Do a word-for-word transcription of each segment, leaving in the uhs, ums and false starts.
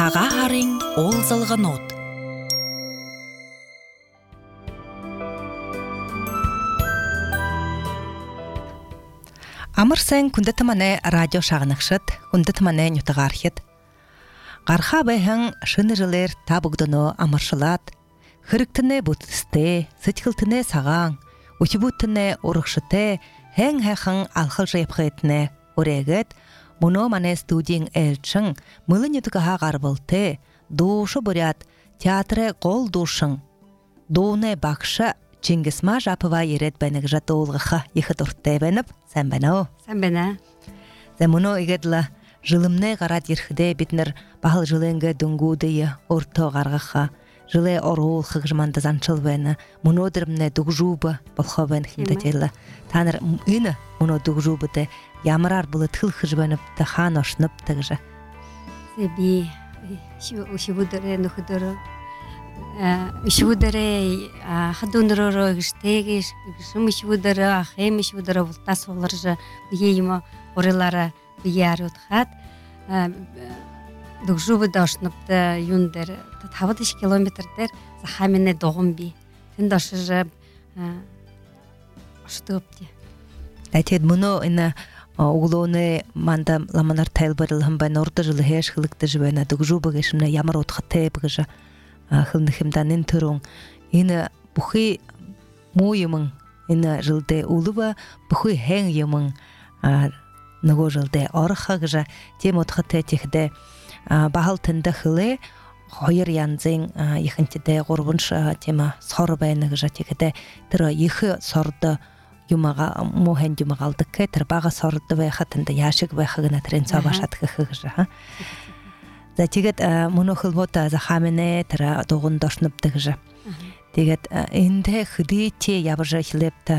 Саға харың ол зылған от. Амырсен күнді тыманы радио шағынықшыт, күнді тыманы нютығархет. Қарха бәйхің шыны жылер табығдыны амыршылат, хырықтыны бұтысты, сытқылтыны саған, учыбуттыны ұрықшыты, әң әқің алқыл жайпқетіні өрегет, мұны маны студияң әлчің, мұлы нютығаға қарбылты, душы бұрят, театры қол душың, дуыны бақшы, Чингисма жапыва ерет бәнік жаты олғыға ехі тұртты бәніп, сән бәна о? Сән бәна. Зәміно егеділі жылымны ғарат ерхіде бітнір бағыл жылыңғы дүнгудыйы орты ғарғыға, жылы орғыл қығжыманды занчыл бәні, мұны одырымны дүгжубы болға бән хімдетелі. Таныр үні мұны дүгжубыды ямырар бұлы тыл қыж бәніп хан ошынып тұғжы. Зәбі, үшібудыры, нүхідірі. Ишудары хадунрoro гштеги шум ишудары ахем ишудары волтас оларжа бейма орелара биярут хат дугжубы дашнапта юндер тавдыш километрдер захамине догумби тендашжа штопти Тәтед мұны ина углоны манда ламанар тайлбарылым бән орды жылы хеш хылыкты жбәна дугжубы гешимне ямар отхатэ бгжа Хылнахимданын түрің. Ені бұхи мойымың, ені жылды улыва, бұхи хәң емің нұғы жылды орыға ғыжа, тем отқы тәтіхді бағыл тінді хылы, қойыр янзың ехінтіде ғорбынш тема соры бәйіні ғыжа текіде, түрі ехі сорды юмаға, мұхен юмағалдықы, түр бағы сорды бәйіға тінді яшық бәйіғына түрін сабашатқы ғыжа. Затегет мұны қылбота захаміне тірі доғын дошыныптығы. Тегет енді хүді те ябыжы хилепті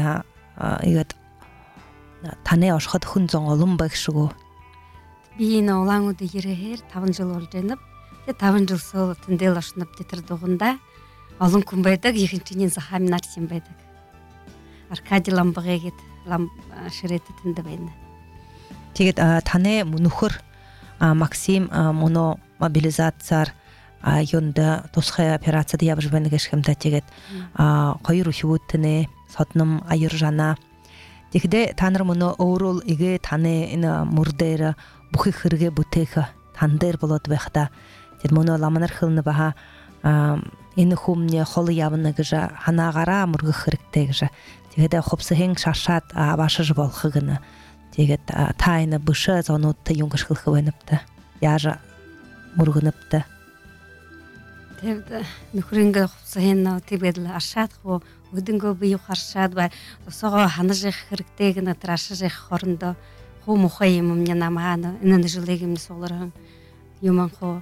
таны ашқат хүн зоң олым бәкшігі. Бейіні олаңуды ерігер тавын жыл ол женіп, тавын жыл сол түндел ашынып детір доғында олым күн байдық, екіншінен захамин арсен байдық. Аркади ламбығы егет, ламб шыреті түнді бәйді. Тегет таны мұнықыр Максим мұны мобилизацияр йонда тосқай операцияды ябыж бәнігеш кімді тегет қойыр үшіуіттіні сотным айыр жана. Тегде таныр мұны оурол иге таны мұрдайры бұқи қырге бұтекі тандыр болуды бәқіда. Тед мұны ламаныр қылыны баға ені хумне қолы ябыны гыжа ханағара мұрғы қырықтегі жа. Тегде қопсы хең шашат башы жы болқығыны. Тегет тайны бұшы зонутты юңғыш қылқы бәніпті. Яжа мұрғыныпты. Тевді нүкірінгі құпсығын тебеділі аршад қо, өдінгі бұйы қаршад ба, соға ханы жеқ қырықтегіні тұрашы жеқ қорынды, қо мұқа емімне намағаны, үнін жылегімні солырығын, юман қо,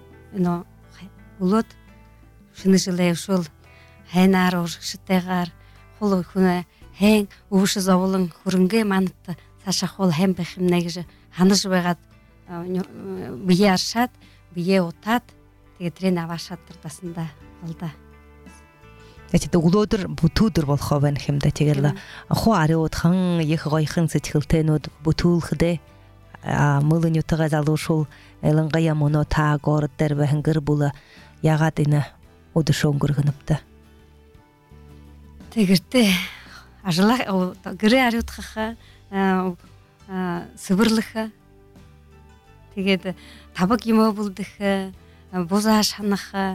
ұлыт, шыны жылег шыл, хайнар оршықтеғар, қолы күні хәң, ұвышы зауылың көрінге манытты, Саша қол хәм бәхімнәгіжі ханы жыбайғад бүйе аршад, бүйе отад, тегетрен авашад тұрдасында алда. Әтеті ұлодыр бұтудыр бол қовен хемді тегелі. Қо ари отқың, егі ғайқың сетхілтен өд бұтул қыды. Мұлын үтіға залу шул әліңғая мұны та ғорыттар бәхінгір бұлы яғад ені оды шоңгырғыныпты. Тегерті ажыла гірі ари отқаға сыбырлыха тегеді табық ема бұлдыха боза шанаха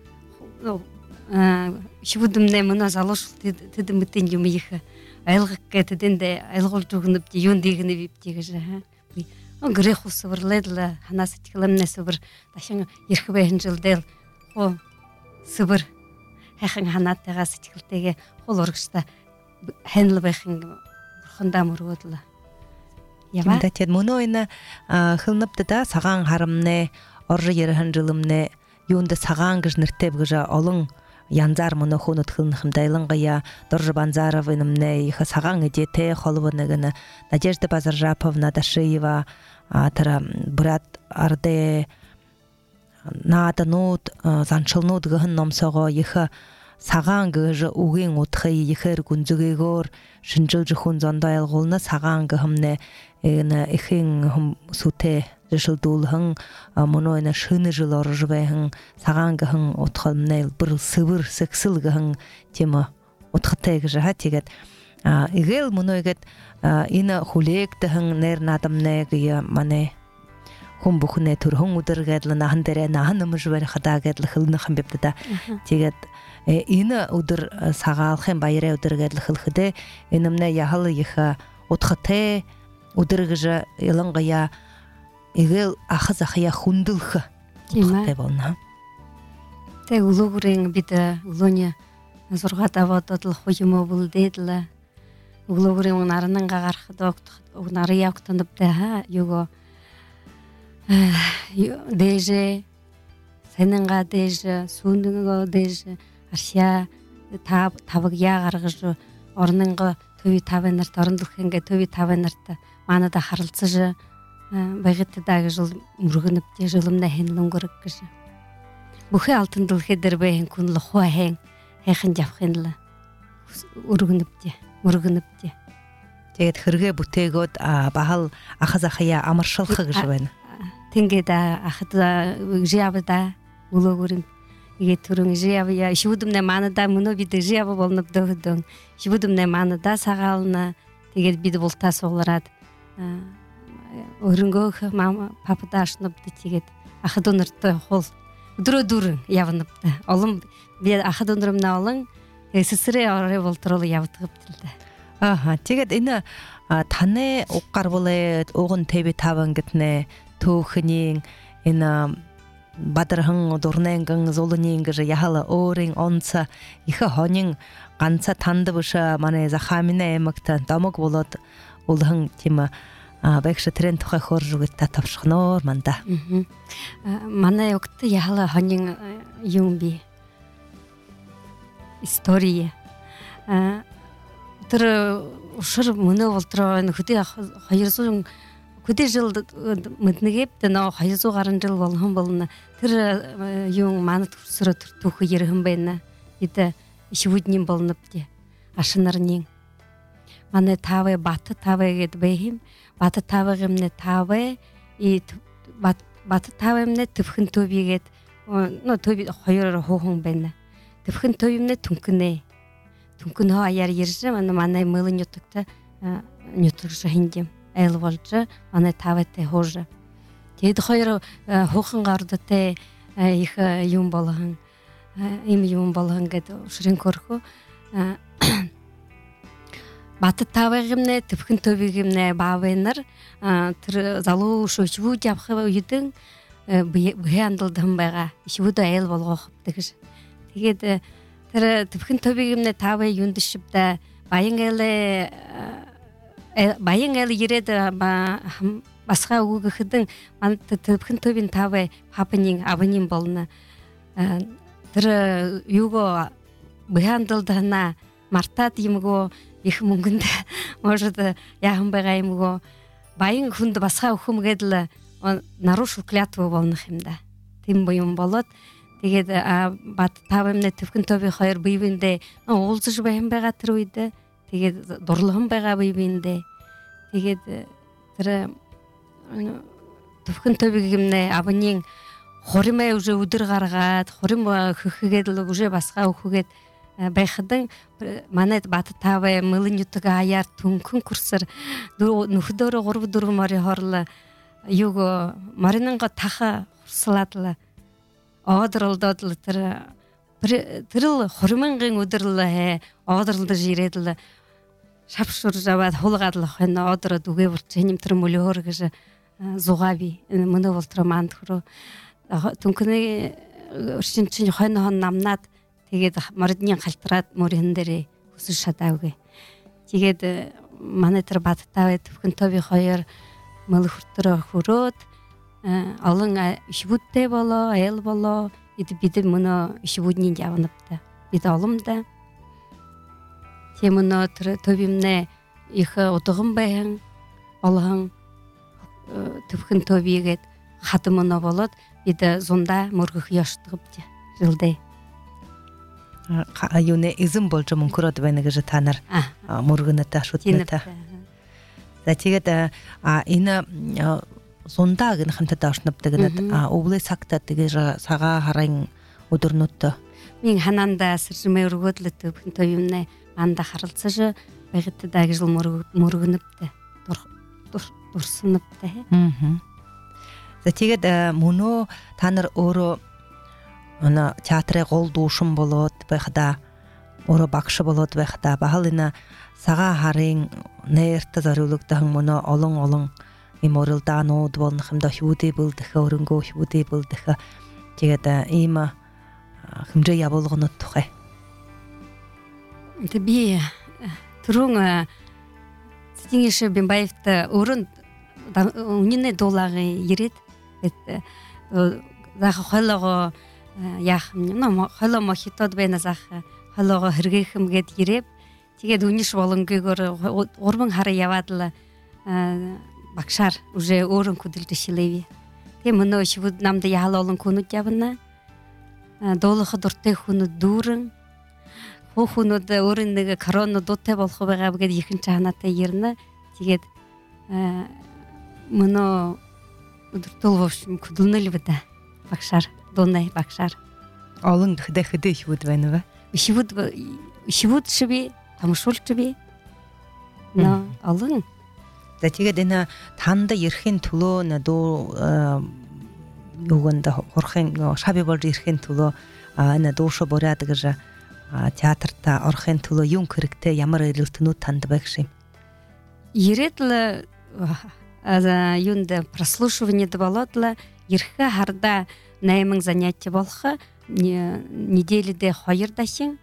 шыбудымны мұна залошыл тедім үттен емі ехі айлғыққа теденде айлғыл жүгініп дейон дегіні бептегі жа гірі қу сыбырлайдылы ханасы текілімне сыбыр дашың еркі бәйін жылдел қо сыбыр әқің ханаттыға сетікілтеге қол орғышта хәнлі бәйхің Хонда мұрғыдылы. Кімді тед мұны ойны қылыныпты да саған харымны, оржы еріхін жылымны, юнды саған ғыжныртеп ғыжа олың янзар мұны қонут қылынықымдайлың ғая, дұржы банзаров өнімні, ехі саған едеті қолыбынығыны, Надежда Базаржаповна Дашиева, тара бұрат арды наадынуд, заншылнуд ғын номсоғы, ехі саған гыжы угин утхы ехер гунзугегор шинжыл жихун зондайл голна саған гымне ene ихин суте жышылдуулхын монойна шыны жыл оржвэхын сагаангахын отхалнел бір сывыр сексылгахын тема отхатайг жаха тигет игел монойгет ина хулектахын нер надамнег я мане хумбухне турхун удыргэдла нахандере наханымжвэр хадагэдла хылныхан бепдада тигет ина удыр сагаалхын байре удыргэдла хылхыде инамне яхалы иха отхате удыргыжа илангая игел ахазахая хундылха те болна те улугрын биде улуня зургата водотл хуймо булдедла улугрын нарынын гагархыда нары яктанып да юго деже сененга деже сундынга деже аршя таб табыгя гаргыжы орнынга төви тавенарт орындылхенге төви тавенарт манада харылцыжы байгыттыдагы жыл мургынып те жылымда хенлен көрөк киши бухе алтындыл хедербейн кунлы хуахен хехин жапхенла ургынып те мургынып те тегет хырге бутегот бахал ахазахая амаршалхы гыжбен тенгеда ахда жиабда улугурим иге турун жиабя шудумне манада муну биде жиаба болнуп дөгдөн шудумне манада сагална тегет биде болта согларат өрөнгө мама пападашнып тегет ахадонырты хол дуро дур явыныпты олым бе ахадонырымна олың сесире аре болтурулу ябытып тилде аха тегет ина тане оккар болет огун теби табан гитне тоохнин ина бадархан дурненгэн золунингэ яхала орин онца иха хонин ганца тандыбыша мане захамине эмакта дамок болот улхан тима бэкшэ тренд тухай хоржугта тавшхноор манда мане окт яхала хонин юмби история тэр ушир мөнө болтроо хөдөө хоёр сая хөдөө жил мэднэгэбт нөө хоёр сая гаруй жил болгон болно тэр юм манад төрсөрө түүх ярхан байна эдэ шивүднин болноп те ашнарнин мане тавэ бат тавэ гэд бэхим бат тавэ гэмнэ тавэ и бат бат тавэмнэ төвхөн төвигээд нөө төв хоёр хуухан байна төвхөн төвимнэ түнкнэ түнкнө аяар ярьж манай мэлэн нютагта нютагш хиндим айл болж манай тавэтэй хууж тэгэд хоёр хуухан гардтай их юм болгон им юм болгон гэд ширин көрхөө бат тавэгэмнэ төвхөн төвигэмнэ баавэнар тэр залуу шөчвүү явах үедэн бэхандалдан байгаа ишвүүд айл болгох тэгэж тэгээд тэр төвхөн төвигэмнэ тавэ юндшибдэ баянгэлэ баянгэл ирээд басга үгэхэдэн манд төвхөн төвийн тавэ папанин аванин болно тэр юго бэхандалдана мартад юмго их мөнгөнд может яхан байгаа юмго баян хүнд басга өхөмгээд л нарушил клятву болгох юм да тийм юм болоод тэгээд бат тавэмнэ төвхөн төвийн хоёр бивэндээ уулзж байм байгаа тэр үед тэгээд дурлахын байгаа бивэндээ тэгээд тэр төвхөн төвигэмнэ авнин хоримэ уже өдөр гаргаад хорим хөхгээд л уже басга өхөгээд байхад манайд бат тавэ мэлэн ютаг аяар түнхэн курсэр нөхдөр гурав дөрвөн мори хорлоо юго маринанга таха хурслаадла оодрлдод л тэр тэрл хоримангийн өдрл оодрлдож ирээдл шавшурж аваад хулгаадлах энэ одрод үгээ бурч хинэм тэр мөлөөр гэж зугаби мөнө болтро манд хөрө түнхний өршин чинь хойно хон намнаад тэгээд моридны халтараад мөрөн дээрээ өсөж шадаавгэ тэгээд манай тэр баттаа төвхөн төвийн хоёр мөл хүртэрэ хөрөөд олон ишвүдтэй болоо айл болоо эд бид мөнө ишвүдний явнапта бид оломда тийм мөнө тэр төвимнэ их удаган баян олхон төвхөн төвигээд хад мөнө болоод бид зунда мөргөх яштгыбт жилдээ юуне изм болж мөнкөрөд байна гэж та нар мөргөнөтэй шүтнэтэй. За тэгээд а энэ сонда гын хэмтэ дашнапдагнат а облы сакта тэгэж сага харан өдөрнөттө Мен хананда сэржмэ өргөдлөтөп тоюмна анда харалцаж байгытты даг жыл мөргөнөптө дурсыныпты. Мм. За тэгээд мөнөө та нар өөрөө ана театрын гол дуушин болоод байхада өөрөө багш болоод байхада бахал энэ сага харын нэрт зориулагдсан мөнөө олон олон им оролдаанууд болох юм да хүүдээ бүлдэх өрөнгөө хүүдээ бүлдэх тэгээд ийм хэмжээ явуулгонод тухай. Тэ би түрүүн Стингиш Бимбаевт өрөнд үнэнэ дуулагын ирээд зах хойлого яах юм хойлоо мохитод байна зах хойлого хэрэгэхэм гэд ирэв. Тэгээд үнэш болонгүйгээр урман хараа яваад л багшаар уже өөрөн хөдөлж шилэв. Тэгээ мөнөө шивд намд яал олон күнүүд явна. Дуулах дуртай хүнүүд дүүрэн хүүхнүүд өөрийн нэг корона дуутай болох байгаа гэд ихэн чанаатай ирнэ. Тэгээд мөнөө өдөртөлвш хөдөлнөл бэдэ багшаар дуунай багшаар олон дэхдэ шивд байна ба. Шивд шивд шиби тамшуулч би. Но олон. За тэгээд энэ танд ирэхин төлөө надуу юуганд хорхын шаби болж ирэхин төлөө энэ дуушо боряд гэж театрта орохын төлөө юм хэрэгтэй ямар эрэлтнүүд танд байх шим. Ирээд л а юунд прослушиваниед болоод л ирэхэ харда восемь занятий болох неделяде хоёр дашин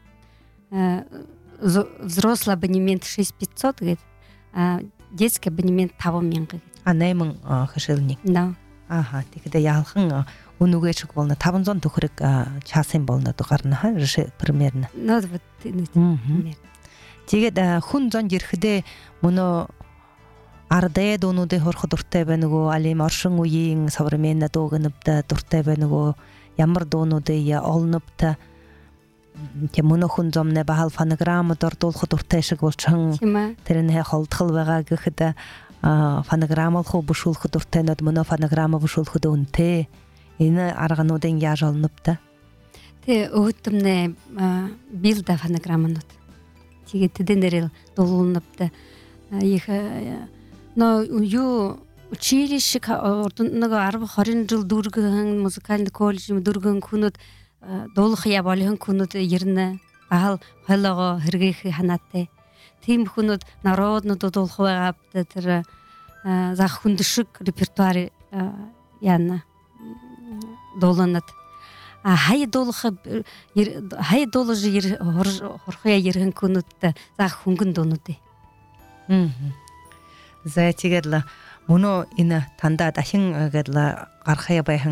взрослый абонемент шесть тысяч пятьсот гэд детский абонемент пять тысяч. А восемь хэшэлник. Да. Аха тэгэхдээ яалхан үнүгээ шиг болно таван зуун төгрөг чаасын болно дугарна ха примерно. Ну вот примерно. Тэгээд хүн зонд ирэхдээ мөнөө ардэ дуунуудыг хорох дуртай байна уу алим оршин үеийн современна дуугнавда дуртай байна уу ямар дуунуудыг олновта тэ мөнөө хүн зомны бахал фонограммад ордуулах дуртай шиг болчихсон тэрнээ холдгол байгаа гэхэд фонограмм олох бушуулах дуртай нод мөнөө фонограмм бушуулахд үнтэй энэ аргануудын яаж олновта тэ өөтөмнэ билда фонограммнууд тэгээд тэднэрэл дуулнавта их но юу училище нэг десять жил дүүргэн музыкальный коллеж дүүргэн хүнүүд дуулах яваалын хүнүүд ирнэ бахал хойлого хэрэгэх ханаатай тийм хүнүүд народнууд дуулах байгаа тэр зах хүндшиг репертуар яана дуулнад а хай дуулах хай дуулж хорхоя ирхэн хүнүүд зах хөнгөн дуунууд ээ за тэгээд л мөнөө энэ тандаа дахин гэдэл гарахя байхан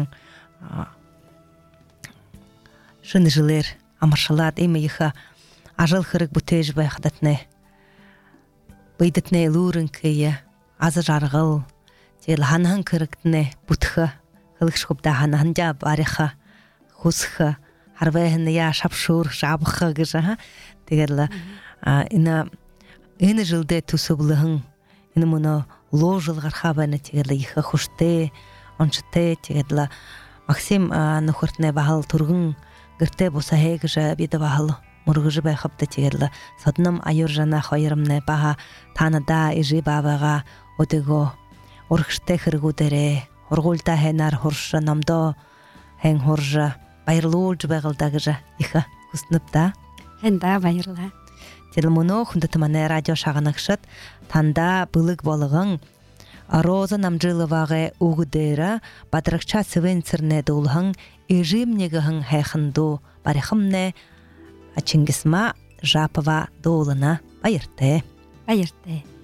шүн жилэр амаршалаад им их ажил хэрэг бүтээж байх датнэ бийдэтнэ лүүрэнкээ аз жаргал тэгэл ханхан хэрэгтнэ бүтэх хэлгшгүбдэ ханханжа бариха хүсэх харвэхэн я шавшуур шавх гэж ха тэгэл энэ энэ жилдээ төсөвлөн энэ мөнөө луужил гарахаа байна тэгэл их хүштэй онцтой тэгэл Максим нөхөртнэ бахал түргэн гэртээ бусаа гэж бид бахал мөргөж байхавд тэгэл содном аюуржана хоёрмнэ баха танада ижи бавага өдөгөө урагштай хэрэгүүдэрээ ургуулда хайнаар хурш намдоо хэн хурж баярлуулж байгалда гэж их хүснэвда хэнда баярлаа тэгэл мөнөө хүндэт манай радио шаганагшат танда былэг болгон Роза Намжиловаගේ үгдээр бадрагчаа свенцернэ дуулхан ижимнэгхэн хайханду барихамнэ Чингисма Жапова дуулана баяртай баяртай